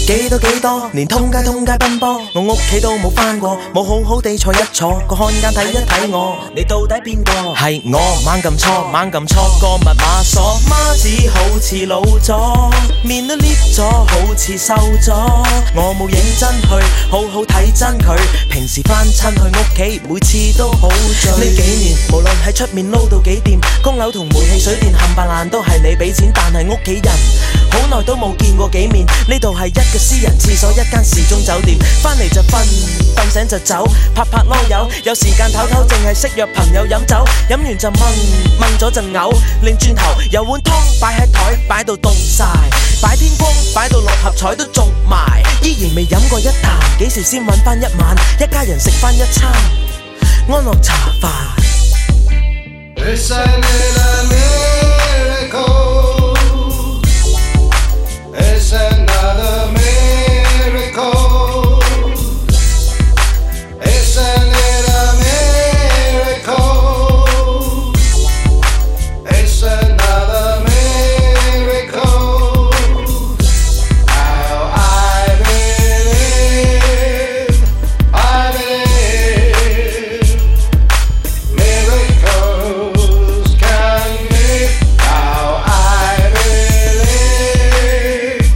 幾多，連通街奔波，我屋企都冇返過，冇好好地坐一坐，個看更睇一睇我，你到底邊個？係我猛咁錯個密碼鎖，孖子好似老咗，面都裂咗，好似瘦咗，我冇認真去好好睇真佢，平時返親去屋企，每次都好醉。呢幾年無論喺出面撈到幾掂，供樓同煤氣水電冚唪唥都係你俾錢，但係屋企人好耐都冇見過幾面。呢度係一個私人廁所，一間時鐘酒店，返嚟就瞓醒就走，拍囉柚，有時間唞唞，淨係識約朋友飲酒，飲完就掹咗陣嘔，擰轉頭有碗湯擺喺台，擺到凍晒，擺天光擺到六合彩都中埋，依然未飲過一啖，幾時先搵返一晚，一家人食返一餐安樂茶飯。 It's another miracle. Isn't it a miracle? It's another miracle. Now I believe miracles can be. Now I believe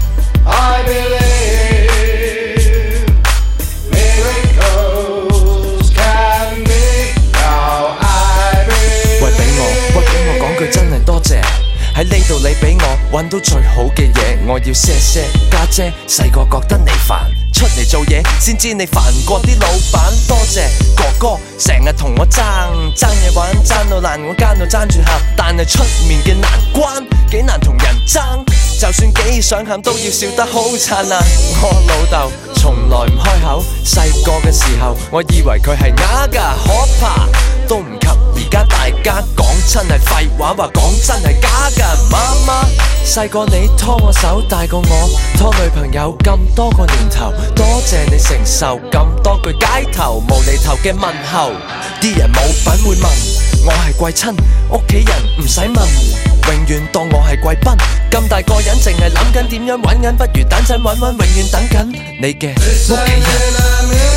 miracles can be. Now I believe。 喂，俾我講句真係多謝，喺呢度你俾我揾到最好嘅嘢，我要謝家姐，細個覺得你煩，出嚟做嘢先知你煩過啲老闆，多謝哥哥成日同我爭嘢玩，爭到爛我間度爭住喊，但係出面嘅難關幾難同人爭，就算幾想喊都要笑得好燦爛。我老豆從來唔開口，細個嘅時候我以為佢係啞㗎，可怕都唔及而家大家講真係廢話，話講真係假㗎。媽媽細個你拖我手，大過我拖女朋友咁多個年頭，多謝你承受咁多句街頭無厘頭嘅問候，啲人冇品會問我係貴親，屋企人唔使問，永遠當我係貴賓，咁大個人淨係諗緊點樣揾緊，不如等陣揾，永遠等緊你嘅屋企人。